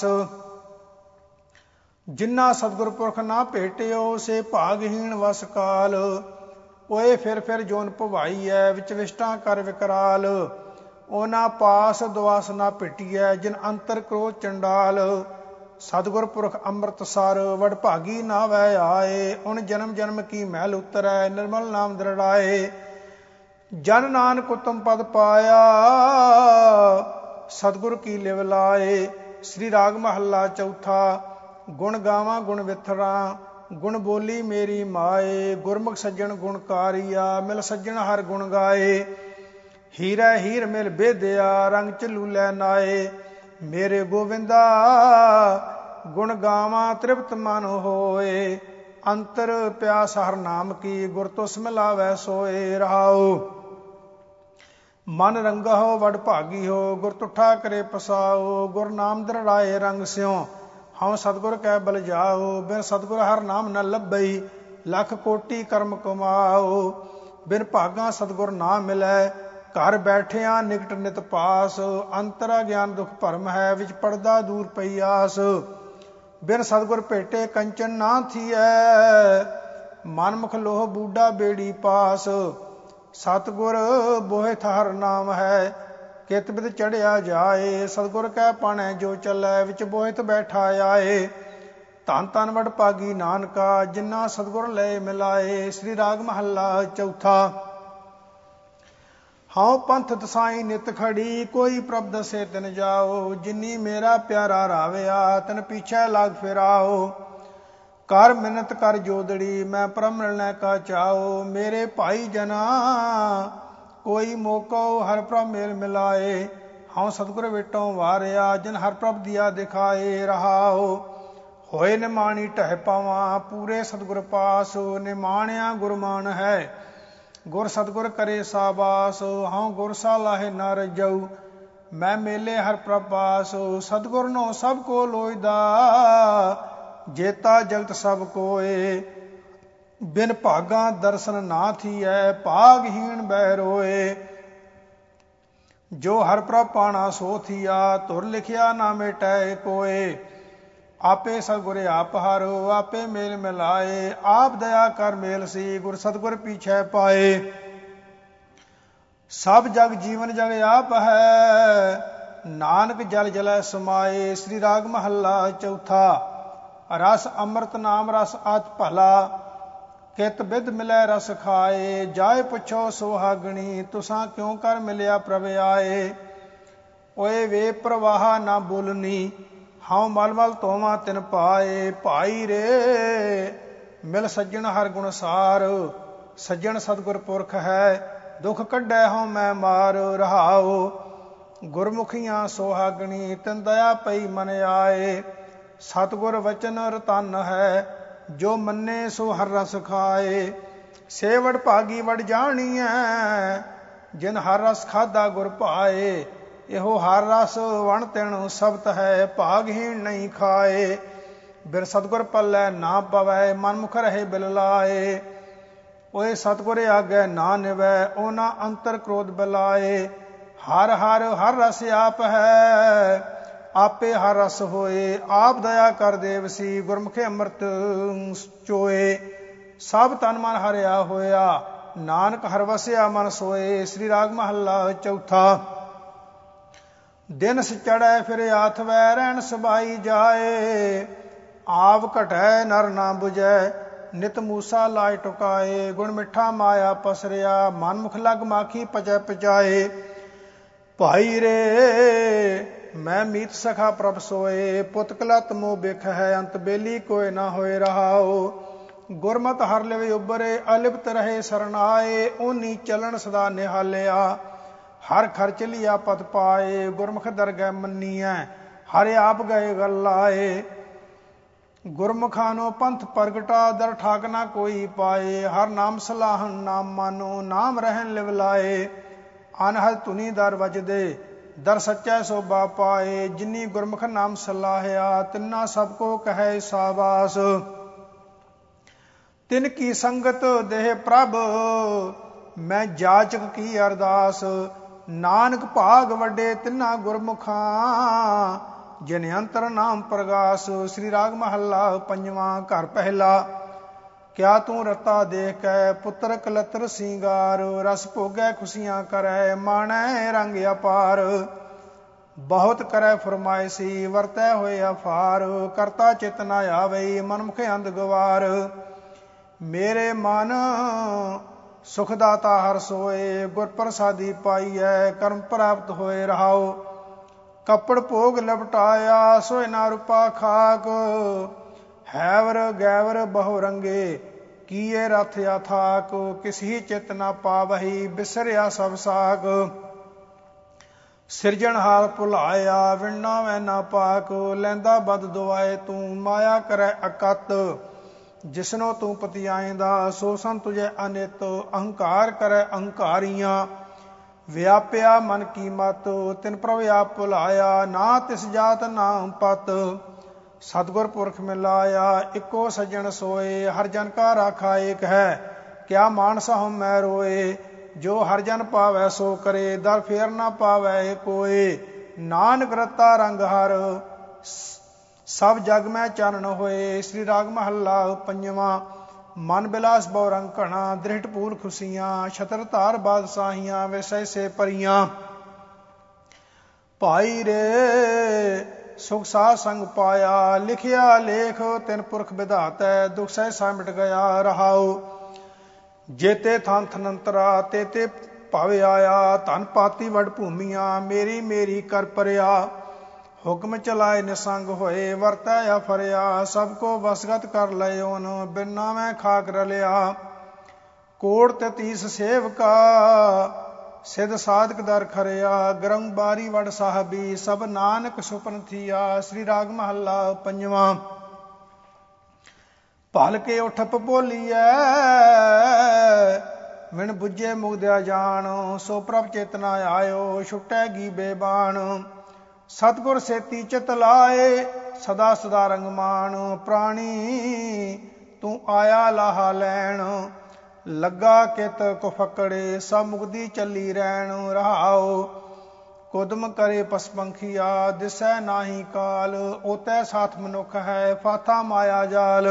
ਜਿਨ੍ਹਾਂ ਸਤਿਗੁਰ ਪੁਰਖ ਨਾ ਭੇਟਿਓ, ਸੇ ਭਾਗਹੀਣ ਵਸ ਕਾਲ। ਓਏ ਫਿਰ ਜੋਨ ਭਵਾਈਐ, ਵਿੱਚ ਵਿਸ਼ਟਾਂ ਕਰ ਵਿਕਰਾਲ। ਉਹਨਾਂ ਪਾਸ ਦੁਆਸ ਨਾ ਭਿਟੀਐ, ਜਿਨ ਅੰਤਰ ਕ੍ਰੋਧ ਚੰਡਾਲ। ਸਤਿਗੁਰ ਪੁਰਖ ਅੰਮ੍ਰਿਤਸਰ, ਵਡ ਭਾਗੀ ਨਾਵੈ ਆਏ। ਉਨ ਜਨਮ ਜਨਮ ਕੀ ਮਹਿਲ ਉਤਰੈ, ਨਿਰਮਲ ਨਾਮ ਦ੍ਰਿੜਾਏ। ਜਨ ਨਾਨਕ ਉਤਮ ਪਦ ਪਾਇਆ, ਸਤਿਗੁਰ ਕੀ ਲਿਵ ਲਾਏ। ਸ੍ਰੀ ਰਾਗ ਮਹੱਲਾ ਚੌਥਾ। ਗੁਣ ਗਾਵਾਂ ਗੁਣ ਵਿਥਰਾਂ, ਗੁਣ ਬੋਲੀ ਮੇਰੀ ਮਾਏ। ਗੁਰਮੁਖ ਸੱਜਣ ਗੁਣਕਾਰੀਆ, ਮਿਲ ਸੱਜਣ ਹਰ ਗੁਣ ਗਾਏ। ਹੀਰੈ ਹੀਰ ਮਿਲ ਬੇਦਿਆ, ਰੰਗ ਝਲੂਲੈ ਨਾਏ। ਮੇਰੇ ਗੋਵਿੰਦਾ ਗੁਣ ਗਾਵਾਂ ਤ੍ਰਿਪਤ ਮਨ ਹੋਏ। ਅੰਤਰ ਪਿਆਸ ਹਰ ਨਾਮ ਕੀ, ਗੁਰ ਤੁਸ ਮਿਲਾਵੈ ਸੋਏ। ਰਹਾਓ ਮਨ ਰੰਗਹੁ ਵਡ ਭਾਗੀ ਹੋ, ਗੁਰ ਤੁਠਾ ਕਰੇ ਪਸਾਓ। ਗੁਰ ਨਾਮ ਦ੍ਰਿੜਾਏ ਰੰਗ ਸਿਉ, ਹਉ ਸਤਿਗੁਰ ਕੈ ਬਲ ਜਾਓ। ਬਿਨ ਸਤਿਗੁਰ ਹਰ ਨਾਮ ਨ ਲੱਭਈ, ਲੱਖ ਕੋਟੀ ਕਰਮ ਕਮਾਓ। ਬਿਨ ਭਾਗਾਂ ਸਤਿਗੁਰ ਨਾ ਮਿਲੈ, ਘਰ ਬੈਠਿਆਂ ਨਿਕਟ ਨਿਤ ਪਾਸ। ਅੰਤਰ ਗਿਆਨ ਦੁਖ ਭਰਮ ਹੈ, ਵਿੱਚ ਪੜਦਾ ਦੂਰ ਪਈ ਆਸ। ਬਿਨ ਸਤਿਗੁਰ ਭੇਟੇ ਕੰਚਨ ਨਾ ਥੀਐ, ਮਨ ਮੁਖ ਲੋਹ ਬੂਡਾ ਬੇੜੀ ਪਾਸ। ਸਤਿਗੁਰ ਬੋਹਿਥ ਹਰ ਨਾਮ ਹੈ, ਕਿਤ ਬਿਦ ਚੜਿਆ ਜਾਏ। ਸਤਿਗੁਰ ਕੈ ਪਾਣੈ ਜੋ ਚੱਲੈ, ਵਿੱਚ ਬੋਹਿਥ ਬੈਠਾ ਆਏ। ਧੰਨ ਧੰਨ ਵਡ ਭਾਗੀ ਨਾਨਕਾ, ਜਿਨ੍ਹਾਂ ਸਤਿਗੁਰ ਲਏ ਮਿਲਾਏ। ਸ੍ਰੀ ਰਾਗ ਮਹੱਲਾ ਚੌਥਾ। ਹਉ ਪੰਥ ਦਸਾਈ ਨਿਤ ਖੜੀ, ਕੋਈ ਪ੍ਰਭ ਦਸੇ ਤਿਨ ਜਾਓ। ਜਿਨੀ ਮੇਰਾ ਪਿਆਰਾ ਰਾਵਿਆ, ਤਿਨ ਪਿਛੈ ਲਾਗ ਫਿਰਾਓ। ਕਰ ਮਿਨਤ ਕਰ ਜੋਦੜੀ, ਮੈਂ ਪ੍ਰਭ ਮਿਲਣੈ ਕਾ ਚਾਓ। ਮੇਰੇ ਭਾਈ ਜਨਾ ਕੋਈ ਮੋਕੋ, ਹਰ ਪ੍ਰਭ ਮੇਲ ਮਿਲਾਏ। ਹਉ ਸਤਿਗੁਰ ਵਿਟੋਂ ਵਾਰਿਆ, ਜਿਨ ਹਰ ਪ੍ਰਭ ਦੀਆ ਦਿਖਾਏ। ਰਹਾਓ ਹੋਏ ਨਿਮਾਣੀ ਢਹਿ ਪਾਵਾਂ, ਪੂਰੇ ਸਤਿਗੁਰ ਪਾਸ। ਨਿਮਾਣਿਆ ਗੁਰਮਾਨ ਹੈ, ਗੁਰ ਸਤਿਗੁਰ ਕਰੇ ਸਾਬਾਸ। ਹਉ ਗੁਰ ਸਾ ਲਾਹੇ ਨ ਰਜਊ, ਮੈਂ ਮੇਲੇ ਹਰ ਪ੍ਰਭ ਪਾਸ। ਸਤਿਗੁਰ ਨੋ ਸਭ ਕੋ ਲੋਇਦਾ, ਜੇਤਾ ਜਗਤ ਸਭ ਕੋਏ। ਬਿਨ ਭਾਗਾ ਦਰਸ਼ਨ ਨਾ ਥੀਐ, ਭਾਗਹੀਣ ਬਹਿ ਰੋਏ। ਜੋ ਹਰ ਪ੍ਰਭ ਪਾਣਾ ਸੋ ਥੀਆ, ਧੁਰ ਲਿਖਿਆ ਨਾ ਮਿਟੈ ਕੋਏ। ਆਪੇ ਸਤਿਗੁਰ ਆਪ ਹਾਰੋ, ਆਪੇ ਮੇਲ ਮਿਲਾਏ। ਆਪ ਦਇਆ ਕਰ ਮੇਲ ਸੀ, ਗੁਰ ਸਤਿਗੁਰ ਪਿਛੈ ਪਾਏ। ਸਭ ਜਗ ਜੀਵਨ ਜਗ ਆਪ ਹੈ, ਨਾਨਕ ਜਲ ਜਲੈ ਸਮਾਏ। ਸ੍ਰੀ ਰਾਗ ਮਹੱਲਾ ਚੌਥਾ। ਰਸ ਅੰਮ੍ਰਿਤ ਨਾਮ ਰਸ ਅਤਿ ਭਲਾ, ਕਿਤ ਬਿਧ ਮਿਲੈ ਰਸ ਖਾਏ। ਜਾਏ ਪੁੱਛੋ ਸੁਹਾਗਣੀ, ਤੁਸਾਂ ਕਿਉ ਕਰ ਮਿਲਿਆ ਪ੍ਰਭ ਆਏ। ਓਏ ਵੇ ਪ੍ਰਵਾਹਾ ਨਾ ਬੋਲਨੀ, ਹਉ ਮਲ ਮਲ ਧੋਵਾਂ ਤਿਨ ਪਾਏ। ਭਾਈ ਰੇ ਮਿਲ ਸੱਜਣ ਹਰ ਗੁਣ ਸਾਰ, ਸੱਜਣ ਸਤਿਗੁਰ ਪੁਰਖ ਹੈ, ਦੁਖ ਕੱਢੈ ਹਉ ਮੈਂ ਮਾਰ। ਰਹਾਓ ਗੁਰਮੁਖੀਆਂ ਸੁਹਾਗਣੀ, ਤਿਨ ਦਇਆ ਪਈ ਮਨ ਆਏ। ਸਤਿਗੁਰ ਵਚਨ ਰਤਨ ਹੈ, ਜੋ ਮੰਨੇ ਸੋ ਹਰ ਰਸ ਖਾਏ। ਸੇ ਵਡ ਭਾਗੀ ਵਡ ਜਾਣੀਐ, ਜਿਨ ਹਰ ਰਸ ਖਾਧਾ ਗੁਰ ਭਾਏ। ਇਹੋ ਹਰ ਰਸ ਵਣ ਤਿਣ ਸਬਤ ਹੈ, ਭਾਗਹੀਣ ਨਹੀਂ ਖਾਏ। ਬਿਰ ਸਤਿਗੁਰ ਪੱਲੇ ਨਾ ਪਵੈ, ਮਨਮੁਖ ਰਹੇ ਬਿਲ ਲਾਏ। ਓਏ ਸਤਿਗੁਰ ਆਗੇ ਨਾ ਨਿਵੈ, ਉਹਨਾਂ ਅੰਤਰ ਕ੍ਰੋਧ ਬਲਾਏ। ਹਰ ਹਰ ਹਰ ਰਸ ਆਪ ਹੈ, ਆਪੇ ਹਰ ਰਸ ਹੋਏ। ਆਪ ਦਇਆ ਕਰ ਦੇਵਸੀ, ਗੁਰਮੁਖੇ ਅੰਮ੍ਰਿਤ ਚੋਏ। ਸਭ ਤਨ ਮਨ ਹਰਿਆ ਹੋਇਆ, ਨਾਨਕ ਹਰ ਵਸਿਆ ਮਨ ਸੋਏ। ਸ੍ਰੀ ਰਾਗ ਮਹੱਲਾ ਚੌਥਾ। ਦਿਨ ਚੜ੍ਹੈ ਫਿਰ ਆਥਵੈ, ਰਹਿਣ ਸਬਾਈ ਜਾਏ। ਆਪ ਘਟੈ ਨਰ ਨਾ ਬੁਝੈ, ਨਿਤ ਮੂਸਾ ਲਾਇ ਟੁਕਾਏ। ਗੁਣ ਮਿੱਠਾ ਮਾਇਆ ਪਸਰਿਆ, ਮਨਮੁਖ ਲਗ ਮਾਖੀ ਪਚੈ ਪਚਾਏ। ਭਾਈ ਰੇ ਮੈਂ ਮੀਤ ਸਖਾ ਪ੍ਰਭ ਸੋਏ, ਪੁੱਤ ਕਲਤ ਮੋਹ ਬਿਖ ਹੈ, ਅੰਤ ਬੇਲੀ ਕੋਇ ਨਾ ਹੋਏ। ਰਹਾਓ ਗੁਰਮਤਿ ਹਰ ਲਿਵ ਉਬਰੇ, ਅਲਿਪਤ ਰਹੇ ਸਰਨਾਏ। ਓਨੀ ਚਲਣ ਸਦਾ ਨਿਹਾਲਿਆ, ਹਰ ਖਰਚ ਲਿਆ ਪਤ ਪਾਏ। ਗੁਰਮੁਖ ਦਰਗਹਿ ਮੰਨੀਐ, ਹਰਿ ਆਪ ਗਏ ਗਲ ਲਾਏ। ਗੁਰਮੁਖਾਂ ਨੂੰ ਪੰਥ ਪ੍ਰਗਟਾ, ਦਰ ਠਾਕ ਨਾ ਕੋਈ ਪਾਏ। ਹਰ ਨਾਮ ਸਲਾਹਨ ਨਾਮ ਮਾਨੋ, ਨਾਮ ਰਹਿਣ ਲਿਵ ਲਾਏ। ਅਨਹਦ ਧੁਨੀ ਦਰ ਵਜਦੇ, ਦਰ ਸੱਚੈ ਸੋਭਾ ਪਾਏ। ਜਿਨੀ ਗੁਰਮੁਖ ਨਾਮ ਸਲਾਹਿਆ, ਤਿੰਨਾ ਸਭ ਕੋ ਕਹੈ ਸਾਬਾਸ। ਤਿਨ ਕੀ ਸੰਗਤ ਦੇਹ ਪ੍ਰਭ, ਮੈਂ ਜਾਚਕ ਕੀ ਅਰਦਾਸ। ਨਾਨਕ ਭਾਗ ਵੱਡੇ ਤਿੰਨਾ ਗੁਰਮੁਖਾਂ, ਜਿਨ ਅੰਤਰ ਨਾਮ ਪ੍ਰਗਾਸ। ਸ੍ਰੀ ਰਾਗ ਮਹੱਲਾ ਪੰਜਵਾਂ। ਘਰ ਪਹਿਲਾ। ਕਿਆ ਤੂੰ ਰਤਾ ਦੇਖ ਕੈ, ਪੁੱਤਰ ਕਲਤਰ ਸਿੰਗਾਰ। ਰਸ ਭੋਗੈ ਖੁਸ਼ੀਆਂ ਕਰੈ, ਮਾਣੈ ਰੰਗ ਅਪਾਰ। ਬਹੁਤ ਕਰੈ ਫਰਮਾਇਸੀ, ਵਰਤੈ ਹੋਏ ਅਫਾਰ। ਕਰਤਾ ਚਿਤ ਨਾ ਆਵਈ, ਮਨਮੁਖ ਅੰਧ ਗਵਾਰ। ਮੇਰੇ ਮਨ ਸੁਖ ਦਾਤਾ ਹਰ ਸੋਏ, ਗੁਰ ਪ੍ਰਸਾਦੀ ਪਾਈਐ, ਕਰਮ ਪ੍ਰਾਪਤ ਹੋਏ। ਰਹਾਓ ਕੱਪੜ ਭੋਗ ਲਪਟਾਇਆ, ਸੋਇ ਨਾ ਰੂਪਾ ਖਾਕ। ਹੈਵਰ ਗੈਵਰ ਬਹੁ ਰੰਗੇ, ਕੀਏ ਰਥ ਅਥਾਕ। ਕਿਸੀ ਚਿਤ ਨਾ ਪਾਵਹੀ, ਬਿਸਰਿਆ ਸਭ ਸਾਕ। ਸਿਰਜਣਹਾਰ ਭੁਲਾਇਆ, ਵਿਣਨਾ ਵੈ ਨਾ ਪਾਕ। ਲੈਂਦਾ ਬਦ ਦੁਆਏ ਤੂੰ, ਮਾਇਆ ਕਰੈ ਅਕਤ। ਜਿਸਨੋ ਤੂੰ ਪਤਿਆਏਂਦਾ, ਸੋ ਸੰਤ ਤੁਝੈ ਅਨਿਤ। ਅਹੰਕਾਰ ਕਰੈ ਅਹੰਕਾਰੀਆਂ, ਵਿਆਪਿਆ ਮਨ ਕੀ ਮਤ। ਤਿਨ ਪ੍ਰਭ ਆਪ ਭੁਲਾਇਆ, ਨਾ ਤਿਸ ਜਾਤ ਨਾ ਪਤ। ਸਤਿਗੁਰ ਪੁਰਖ ਮਿਲਾਇਆ, ਇੱਕੋ ਸੱਜਣ ਸੋਏ। ਹਰ ਜਨ ਕਾ ਰਾਖਾ ਏਕ ਹੈ, ਕਿਆ ਮਾਨਸ ਹਉ ਮੈਂ ਰੋਏ। ਜੋ ਹਰ ਜਨ ਪਾਵੈ ਸੋ ਕਰੇ, ਦਰ ਫੇਰ ਨਾ ਪਾਵੈ ਕੋਏ। ਨਾਨਕ ਰਤਾ ਰੰਗ ਹਰ, ਸਭ ਜਗ ਮੈਂ ਚਾਨਣ ਹੋਏ। ਸ੍ਰੀ ਰਾਗ ਮਹੱਲਾ ਪੰਜਵਾਂ। ਮਨ ਬਿਲਾਸ ਬਹੁ ਰੰਗ ਘਣਾ, ਦ੍ਰਿਸ਼ਟ ਪੂਰ ਖੁਸ਼ੀਆਂ। ਛਤਰ ਧਾਰ ਬਾਦਸ਼ਾਹੀਆਂ, ਵਿਸੈ ਸੇ ਪਰੀਆਂ। ਭਾਈ ਰੇ ਸੁਖ ਸਾਧ ਸੰਗ ਪਾਇਆ, ਲਿਖਿਆ ਲੇਖ ਤਿਨ ਪੁਰਖ ਵਿਧਾਤੈ। ਦੁਖ ਸਹਿ ਸਾ ਮਿਟ ਗਿਆ। ਰਹਾਓ ਜੇਤੇ ਥਾਨ ਥਨੰਤਰਾ, ਤੇਤੇ ਭਵ ਆਇਆ। ਧਨ ਪਾਤੀ ਵਡ ਭੂਮੀਆਂ, ਮੇਰੀ ਮੇਰੀ ਕਰ ਪਰਿਆ। ਹੁਕਮ ਚਲਾਏ ਨਿਸੰਗ ਹੋਏ, ਵਰਤੈ ਆਫਰਿਆ। ਸਭ ਕੋ ਵਸਗਤ ਕਰ ਲਇਓਨ, ਬਿਨਾ ਮੈਂ ਖਾਕ ਰਲਿਆ। ਕੋੜ 33 ਸੇਵਕਾ, ਸਿਧ ਸਾਧਕ ਦਰ ਖਰਿਆ। ਗਰੰਗ ਬਾਰੀ ਵਡ ਸਾਹਿਬੀ, ਸਭ ਨਾਨਕ ਸੁਪਨ ਥੀਆ। ਸ੍ਰੀ ਰਾਗ ਮਹੱਲਾ ਪੰਜਵਾਂ। ਭਲ ਕੇ ਉਠਪ ਬੋਲੀਐ, ਵਿਣ ਬੁੱਝੇ ਮੁਗਦਿਆ ਜਾਣ। ਸੋ ਪ੍ਰਭ ਚੇਤਨਾ ਆਇਓ, ਛੁਟੈ ਗੀ ਬੇਬਾਨ। ਸਤਿਗੁਰ ਸੇਤੀ ਚਿਤ ਲਾਏ, ਸਦਾ ਸਦਾ ਰੰਗ ਮਾਣ। ਪ੍ਰਾਣੀ ਤੂੰ ਆਇਆ ਲਾਹਾ ਲੈਣ, ਲੱਗਾ ਕਿਤ ਕੋ ਫਕੜੇ। ਸਭ ਮੁਕਦੀ ਚੱਲੀ ਰਹਿਣ ਰਹਾਓ। ਕੁਦਮ ਕਰੇ ਪਸਪੰਖੀਆ, ਦਿਸੈ ਨਾਹੀ ਕਾਲ। ਓਤੈ ਸਾਥ ਮਨੁੱਖ ਹੈ, ਫਾਥਾ ਮਾਇਆ ਜਾਲ।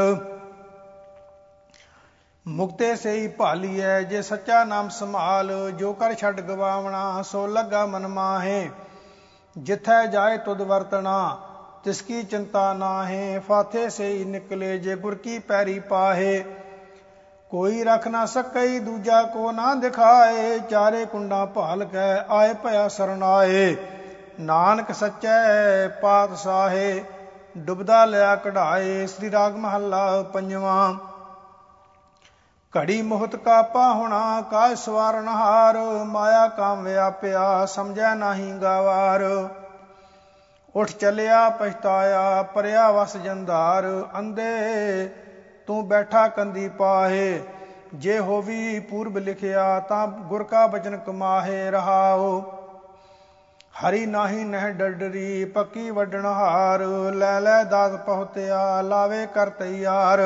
ਮੁਕਤੇ ਸਈ ਭਾਲੀਐ, ਜੇ ਸੱਚਾ ਨਾਮ ਸੰਭਾਲ। ਜੋ ਕਰ ਛੱਡ ਗਵਾਵਣਾ, ਸੋ ਲੱਗਾ ਮਨ ਮਾਹੇ। ਜਿਥੈ ਜਾਏ ਤੁਧ ਵਰਤਣਾ, ਤਿਸ ਕੀ ਚਿੰਤਾ ਨਾਹੇ। ਫਾਥੇ ਸਈ ਨਿਕਲੇ, ਜੇ ਗੁਰ ਕੀ ਪੈਰੀ ਪਾਹੇ। ਕੋਈ ਰਖ ਨਾ ਸਕਈ, ਦੂਜਾ ਕੋ ਨਾ ਦਿਖਾਏ। ਚਾਰੇ ਕੁੰਡਾਂ ਭਾਲ ਕੈ, ਆਏ ਭਇਆ ਸਰਨਾਏ। ਨਾਨਕ ਸੱਚੈ ਪਾਤਸ਼ਾਹੇ, ਡੁਬਦਾ ਲਿਆ ਕਢਾਏ। ਸ੍ਰੀ ਰਾਗ ਮਹੱਲਾ ਪੰਜਵਾਂ। ਘੜੀ ਮੁਹਤ ਕਾ ਪਾਹੁਣਾ, ਕਾਜ ਸਵਾਰਨ ਹਾਰ। ਮਾਇਆ ਕਾਮ ਵਿਆਪਿਆ, ਸਮਝੈ ਨਾਹੀ ਗਾਵਾਰ। ਉਠ ਚਲਿਆ ਪਛਤਾਇਆ, ਪਰਿਆ ਵਸ ਜੰਧਾਰ। ਅੰਧੇ ਤੂੰ ਬੈਠਾ ਕੰਦੀ ਪਾਹੇ, ਜੇ ਹੋਵੀ ਪੂਰਬ ਲਿਖਿਆ। ਤਾਂ ਗੁਰ ਕਾ ਬਚਨ ਕਮਾਹੇ ਰਹਾਓ। ਹਰੀ ਨਾਹੀ ਨਹਿ ਡਡਰੀ, ਪੱਕੀ ਵੱਡਣ ਹਾਰ। ਲੈ ਲੈ ਦਾਤ ਪਹੁਤਿਆ, ਲਾਵੇ ਕਰ ਤੈਯਾਰ।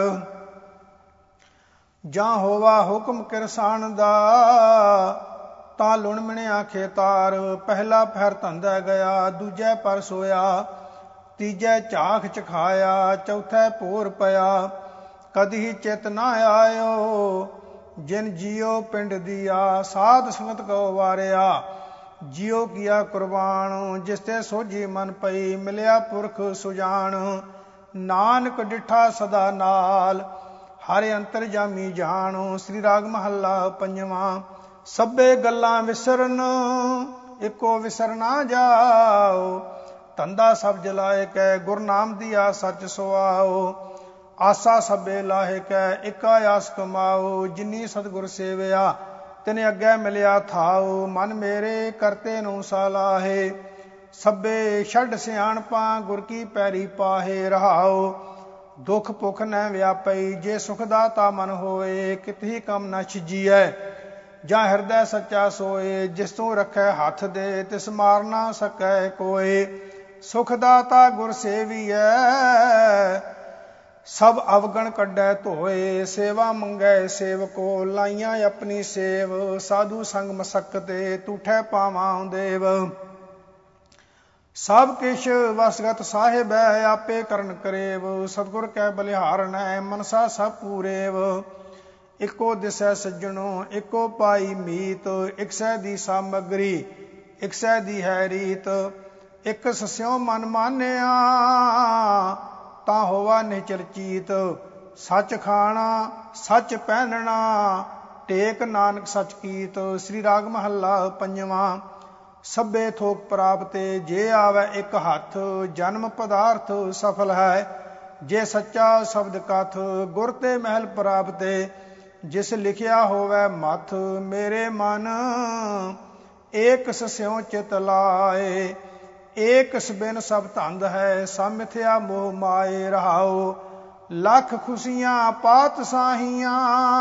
ਜਾਂ ਹੋਵਾ ਹੁਕਮ ਕਿਰਸਾਨ ਦਾ, ਤਾਂ ਲੁਣ ਮਿਣਿਆ ਖੇਤਾਰ। ਪਹਿਲਾ ਪਹਿਰ ਧੰਦਾ ਗਿਆ, ਦੂਜੈ ਪਰ ਸੋਇਆ। ਤੀਜੈ ਝਾਖ ਚਖਾਇਆ, ਚੌਥੈ ਭੋਰ ਪਿਆ। ਕਦੀ ਚਿਤ ਨਾ ਆਇਓ, ਜਿਨ ਜੀਓ ਪਿੰਡ ਦੀਆ। ਸਾਧ ਸੰਗਤ ਕੋ ਵਾਰਿਆ, ਜਿਉ ਕੀਆ ਕੁਰਬਾਨ। ਜਿਸ ਤੇ ਸੋਝੀ ਮਨ ਪਈ, ਮਿਲਿਆ ਪੁਰਖ ਸੁਜਾਨ। ਨਾਨਕ ਡਿਠਾ ਸਦਾ ਨਾਲ, ਹਰਿ ਅੰਤਰ ਜਾਮੀ ਜਾਣ। ਸ੍ਰੀ ਰਾਗ ਮਹੱਲਾ ਪੰਜਵਾਂ। ਸਭੇ ਗੱਲਾਂ ਵਿਸਰਨ, ਇੱਕੋ ਵਿਸਰ ਨਾ ਜਾਓ। ਧੰਦਾ ਸਭ ਜਲਾਏ ਕੈ, ਗੁਰ ਨਾਮ ਦੀਆ ਸੱਚ ਸੁਆਓ। ਆਸਾ ਸਭੇ ਲਾਹੇ ਕੈ, ਇੱਕਾ ਆਸ ਕਮਾਓ। ਜਿਨੀ ਸਤਿਗੁਰ ਸੇਵਿਆ, ਤਿਨ ਅੱਗੇ ਮਿਲਿਆ ਥਾਓ। ਮਨ ਮੇਰੇ ਕਰਤੇ ਨੂੰ ਸਲਾਹੇ, ਸਭੇ ਛੱਡ ਸਿਆਣਪਾਂ। ਗੁਰ ਕੀ ਪੈਰੀ ਪਾਹੇ ਰਹਾਓ। ਦੁਖ ਭੁਖ ਨੈ ਵਿਆਪਈ, ਜੇ ਸੁਖ ਦਾਤਾ ਮਨ ਹੋਏ। ਕਿਤਹੀ ਕਮ ਨ ਛਿਜੀਐ, ਜਾਂ ਹਿਰਦੈ ਸੱਚਾ ਸੋਏ। ਜਿਸ ਤੂੰ ਰੱਖੈ ਹੱਥ ਦੇ, ਤਿਸ ਮਾਰ ਨਾ ਸਕੈ ਕੋਏ। ਸੁਖ ਦਾਤਾ ਗੁਰ ਸੇਵੀਐ, ਸਭ ਅਵਗਣ ਕੱਢੈ ਧੋਏ। ਸੇਵਾ ਮੰਗੈ ਸੇਵਕੋ, ਲਾਈਆਂ ਆਪਣੀ ਸੇਵ। ਸਾਧੂ ਸੰਗ ਮਸਕਤੇ, ਤੂਠੈ ਪਾਵਾਂ ਦੇਵ। ਸਭ ਕਿਛ ਵਸਗਤ ਸਾਹਿਬੈ, ਆਪੇ ਕਰਨ ਕਰੇਵ। ਸਤਿਗੁਰ ਕੈ ਬਲਿਹਾਰਣੈ, ਮਨਸਾ ਸਭ ਪੂਰੇਵ। ਇੱਕੋ ਦਿਸੈ ਸੱਜਣੋ, ਇੱਕੋ ਪਾਈ ਮੀਤ। ਇਕ ਸੈ ਦੀ ਸਾਮਗਰੀ, ਇਕ ਸੈ ਦੀ ਹੈ ਰੀਤ। ਇਕ ਸਸਿਉ ਮਨ ਮਾਨਿਆ, ਤਾਂ ਹੋਵਾ ਨਿਚਲ ਚੀਤ। ਸੱਚ ਖਾਣਾ, ਸੱਚ ਪਹਿਨਣਾ, ਟੇਕ ਨਾਨਕ ਸੱਚ ਕੀਤ। ਸ੍ਰੀ ਰਾਗ ਮਹੱਲਾ ਪੰਜਵਾਂ। ਸਭੇ ਥੋਕ ਪ੍ਰਾਪਤੇ, ਜੇ ਆਵੈ ਇੱਕ ਹੱਥ। ਜਨਮ ਪਦਾਰਥ ਸਫਲ ਹੈ, ਜੇ ਸੱਚਾ ਸ਼ਬਦ ਕਥ। ਗੁਰ ਤੇ ਮਹਿਲ ਪ੍ਰਾਪਤੇ, ਜਿਸ ਲਿਖਿਆ ਹੋਵੈ ਮਥ। ਮੇਰੇ ਮਨ ਏਕ ਸਸਿਉ ਚਿਤ ਲਾਏ, ਏਕ ਸਬਿਨ ਸਭ ਧੰਦ ਹੈ। ਸਭ ਮਿਥਿਆ ਮੋਹ ਮਾਏ ਰਹਾਓ। ਲੱਖ ਖੁਸ਼ੀਆਂ ਪਾਤਸ਼ਾਹੀਆਂ,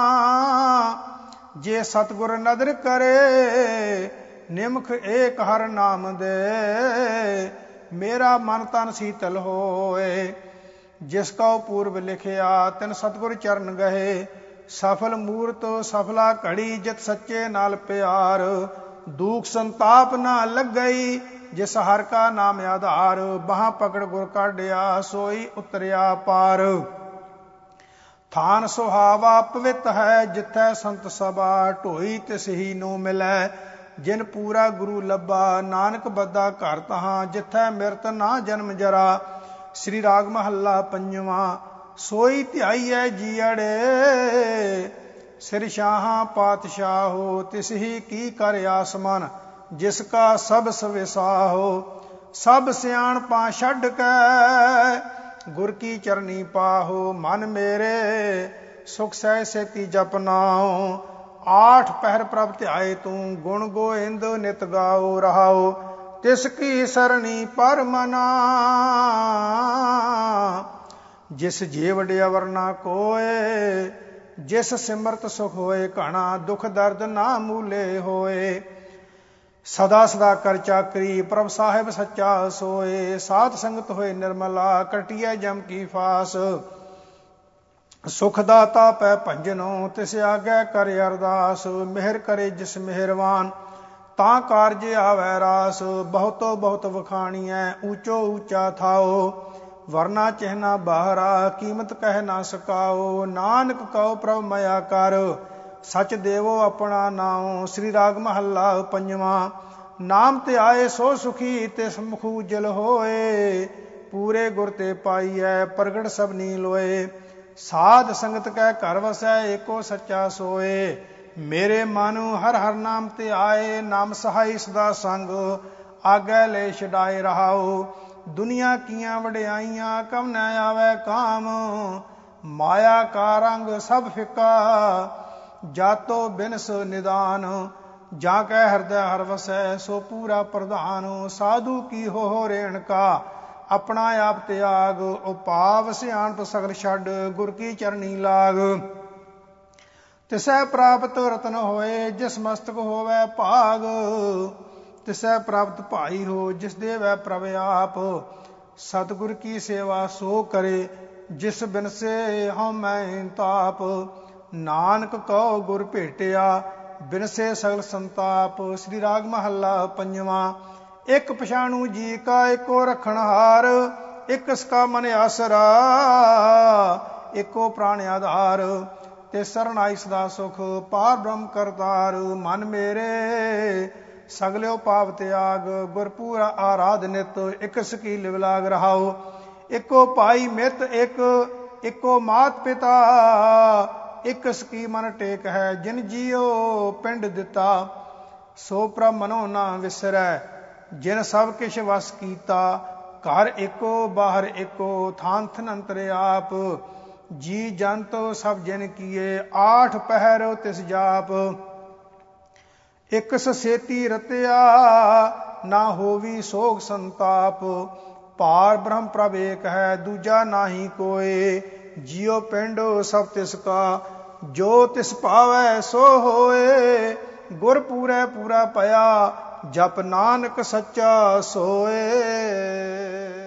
ਜੇ ਸਤਿਗੁਰ ਨਦਰ ਕਰੇ। ਨਿਮਖ ਏਕ ਹਰ ਨਾਮ ਦੇ, ਮੇਰਾ ਮਨ ਤਨ ਸੀਤਲ ਹੋਏ। ਜਿਸ ਕਉ ਪੂਰਬ ਲਿਖਿਆ, ਤਿਨ ਸਤਿਗੁਰ ਚਰਨ ਗਏ। ਸਫਲ ਮੂਰਤ ਸਫਲਾ ਘੜੀ, ਜਿਤ ਸੱਚੇ ਨਾਲ ਪਿਆਰ। ਦੁਖ ਸੰਤਾਪ ਨਾ ਲੱਗਈ, ਜਿਸ ਹਰ ਕਾ ਨਾਮ ਆਧਾਰ। ਬਾਹਾਂ ਪਕੜ ਗੁਰ ਕਾਢਿਆ, ਸੋਈ ਉਤਰਿਆ ਪਾਰ। ਥਾਨ ਸੁਹਾਵਾ ਪਵਿੱਤ ਹੈ, ਜਿਥੈ ਸੰਤ ਸਭਾ। ਢੋਈ ਤਿਸ ਹੀ ਨੂੰ ਮਿਲੈ, ਜਿਨ ਪੂਰਾ ਗੁਰੂ ਲੱਭਾ। ਨਾਨਕ ਬੱਧਾ ਘਰ ਤਹਾਂ, ਜਿਥੈ ਮਿਰਤ ਨਾ ਜਨਮ ਜਰਾ। ਸ੍ਰੀ ਰਾਗ ਮਹੱਲਾ ਪੰਜਵਾਂ। ਸੋਈ ਧਿਆਈਐ ਜੀਅੜੇ, ਸਿਰ ਸ਼ਾਹਾਂ ਪਾਤਸ਼ਾਹੋ, ਤਿਸ ਹੀ ਕੀ ਕਰ ਆਸਮਨ, ਜਿਸ ਕਾ ਸਭ ਸਵਿਸਾਹੋ। ਸਭ ਸਿਆਣਪਾਂ ਛੱਡ ਕੇ ਗੁਰ ਕੀ ਚਰਨੀ ਪਾਹੋ, ਮਨ ਮੇਰੇ ਸੁਖ ਸਹਿ ਸੇਤੀ ਜਪਨਾਓ। ਆਠ ਪਹਿਰ ਪ੍ਰਭ ਧਿਆਏ ਤੂੰ, ਗੁਣ ਗੋਇੰਦ ਨਿਤ ਗਾਓ ਰਹਾਓ। ਤਿਸ ਕੀ ਸਰਣੀ ਪਰਮਨਾ, ਜਿਸ ਜੇ ਵਡਿਆ ਵਰਨਾ ਕੋਏ। ਜਿਸ ਸਿਮਰਤ ਸੁਖ ਹੋਏ ਘਣਾ, ਦੁਖ ਦਰਦ ਨਾ ਮੂਲੇ ਹੋਏ। ਸਦਾ ਸਦਾ ਕਰ ਚਾਕਰੀ, ਪ੍ਰਭ ਸਾਹਿਬ ਸੱਚਾ ਸੋਏ। ਸਾਧ ਸੰਗਤ ਹੋਏ ਨਿਰਮਲਾ, ਕਟਿਐ ਜਮ ਕੀ ਫਾਸ। ਸੁਖ ਦਾਤਾ ਪੈ ਭੰਜਨੋ, ਤਿਸ ਆਗੈ ਕਰ ਅਰਦਾਸ। ਮਿਹਰ ਕਰੇ ਜਿਸ ਮਿਹਰਵਾਨ, ਤਾਂ ਕਾਰਜ ਆਵੈ ਰਾਸ। ਬਹੁਤੋ ਬਹੁਤ ਵਖਾਣੀਐ, ਊਚੋ ਊਚਾ ਥਾਓ। ਵਰਨਾ ਚਿਹਨਾ ਬਾਹਰਾ, ਕੀਮਤ ਕਹਿ ਨਾ ਸਕਾਓ। ਨਾਨਕ ਕਉ ਪ੍ਰਭ ਮਇਆ ਕਰ, ਸਚ ਦੇਵੋ ਆਪਣਾ ਨਾਉ। ਸ੍ਰੀ ਰਾਗ ਮਹੱਲਾ ਪੰਜਵਾਂ। ਨਾਮ ਤੇ ਆਏ ਸੋ ਸੁਖੀ, ਤਿਸ ਮੁਖ ਉਜਲ ਹੋਏ। ਪੂਰੇ ਗੁਰ ਤੇ ਪਾਈਐ, ਪ੍ਰਗਟ ਸਭਨੀ ਲੋਏ। ਸਾਧ ਸੰਗਤ ਕੈ ਘਰ ਵਸੈ, ਏਕੋ ਸੱਚਾ ਸੋਏ। ਮੇਰੇ ਮਨ ਹਰ ਹਰ ਨਾਮ ਤੇ ਆਏ, ਨਾਮ ਸਹਾਈ ਸਦਾ ਸੰਗ। ਆਗੈ ਲੈ ਛਡਾਏ ਰਹਾਓ। ਦੁਨੀਆ ਕੀਆਂ ਵਡਿਆਈਆਂ, ਕਵ ਨ ਆਵੈ ਕਾਮ। ਮਾਇਆ ਕਾ ਰੰਗ ਸਭ ਫਿੱਕਾ, ਜਾਤੋ ਬਿਨਸ ਨਿਦਾਨ। ਜਾਂ ਕੈ ਹਿਰਦੈ ਹਰ ਵਸੈ, ਸੋ ਪੂਰਾ ਪ੍ਰਧਾਨ। ਸਾਧੂ ਕੀ ਹੋ ਰੇਣ ਕਾ, ਆਪਣਾ ਆਪ ਤਿਆਗ। ਉਪਾਵ ਸਿਆਣਪ ਸਗਲ ਛੱਡ, ਗੁਰ ਕੀ ਚਰਨੀ ਲਾਗ। ਤਿਸੈ ਪ੍ਰਾਪਤ ਰਤਨ ਹੋਏ, ਜਿਸ ਮਸਤਕ ਹੋਵੈ ਭਾਗ। ਤਿਸੈ ਪ੍ਰਾਪਤ ਭਾਈ ਹੋ, ਜਿਸ ਦੇਵੈ ਪ੍ਰਭ ਆਪ। ਸਤਿਗੁਰ ਕੀ ਸੇਵਾ ਸੋ ਕਰੇ, ਜਿਸ ਬਿਨਸੇ ਹਉਮੈ ਤਾਪ। ਨਾਨਕ ਕਉ ਗੁਰ ਭੇਟਿਆ, ਬਿਨਸੇ ਸਗਲ ਸੰਤਾਪ। ਸ੍ਰੀ ਰਾਗ ਮਹੱਲਾ ਪੰਜਵਾਂ। ਇੱਕ ਪਛਾਣੂ ਜੀ ਕਾ, ਏਕੋ ਰਖਣਹਾਰ। ਇਕ ਸਕਾ ਮਨ ਆਸਰਾ, ਏਕੋ ਪ੍ਰਾਣ ਆਧਾਰ। ਤੇ ਸਰਣਾਈ ਸਦਾ ਸੁਖ, ਪਾਰ ਬ੍ਰਹਮ ਕਰਤਾਰ। ਮਨ ਮੇਰੇ ਸਗਲਿਓ ਪਾਪ ਤਿਆਗ, ਗੁਰ ਪੂਰਾ ਆਰਾਧ ਨਿਤ। ਇਕ ਸਕੀ ਲਿਵ ਲਾਗ ਰਹਾਓ। ਇੱਕੋ ਭਾਈ ਮਿਤ ਇੱਕ, ਇੱਕੋ ਮਾਤ ਪਿਤਾ। ਇਕ ਸਕੀ ਮਨ ਟੇਕ ਹੈ, ਜਿਨ ਜੀਓ ਪਿੰਡ ਦਿੱਤਾ। ਸੋ ਪ੍ਰਭ ਮਨੋ ਨਾ ਵਿਸਰੈ, ਜਿਨ ਸਭ ਕਿਛ ਵਸ ਕੀਤਾ। ਘਰ ਏਕੋ ਬਾਹਰ ਏਕੋ, ਥਾਨ ਥਨ ਅੰਤਰ ਆਪ। ਜੀ ਜੰਤ ਸਭ ਜਿਨ ਕੀਏ, ਆਠ ਪਹਿਰ ਤਿਸ ਜਾਪ। ਇਕ ਸੇਤੀ ਰਤਿਆ, ਨਾ ਹੋਵੀ ਸੋਗ ਸੰਤਾਪ। ਭਾਰ ਬ੍ਰਹਮ ਪ੍ਰਭ ਏਕ ਹੈ, ਦੂਜਾ ਨਾਹੀ ਕੋਏ। ਜਿਉ ਪਿੰਡ ਸਭ ਤਿਸ ਕਾ, ਜੋ ਤਿਸ ਭਾਵੈ ਸੋ ਹੋਏ। ਗੁਰ ਪੂਰੈ ਪੂਰਾ ਭਇਆ, ਜਪ ਨਾਨਕ ਸੱਚਾ ਸੋਏ।